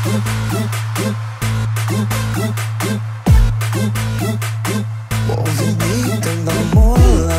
Movimentando a mola.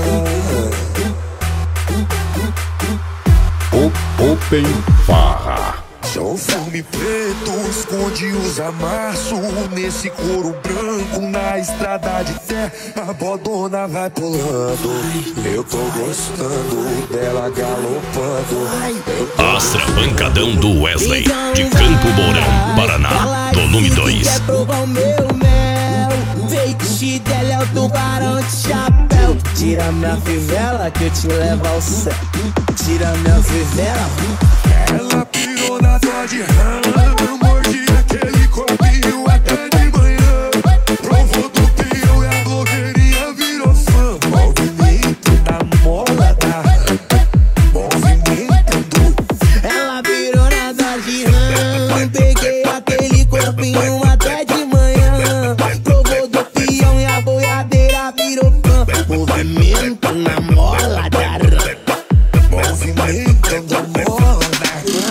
Open Farra. Sou filme preto, esconde os amassos nesse couro branco na estrada de terra. A bodona vai pulando, eu tô gostando dela galopando. Astra Pancadão do Wesley, de Campo Mourão, Paraná, volume 2. Quer provar o meu mel? Fake dela é o tubarão de chapéu. Tira minha fivela que eu te levo ao céu. Tira minha fivela. Ela pirou na Dodge Ram, mordi aquele corpinho até de manhã. Provou do pinhão e a blogueirinha virou fã. Movimento da mola da movimentando. Ela virou na Dodge Ram, peguei aquele corpinho até de manhã. Provou do peão e a boiadeira virou fã. Movimento na mola da Ram. Movimentando a mola da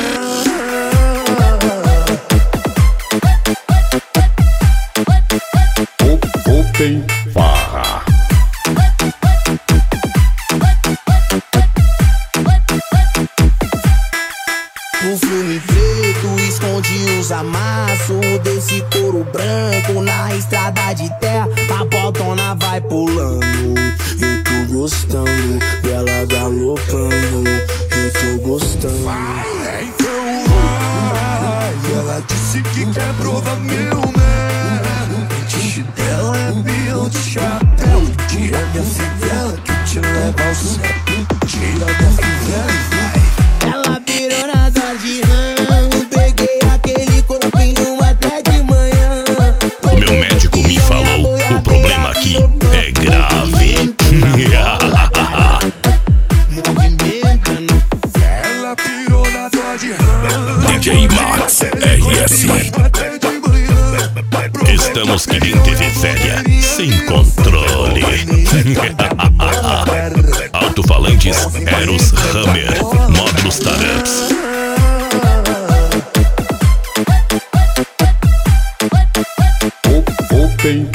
Open Farra. O filme preto esconde os amassos desse couro branco na estrada de terra. A botona vai pulando, eu tô gostando dela galopando. Eu tô gostando. então vai. Ela disse que quer provar meu mel. O peixe dela é pião de chapéu. Tira minha fivela que eu te levo ao céu. Tira minha fivela e vai. Ela virou na Dodge Ram, peguei aquele corpinho até de manhã. O meu médico me falou, o problema aqui é grave. Ela pirou na Dodge Ram, DJ Max RS. até de manhã. Estamos que nem TV velha, sem controle. Alto-falantes Eros Hammer, módulos Taramps. Open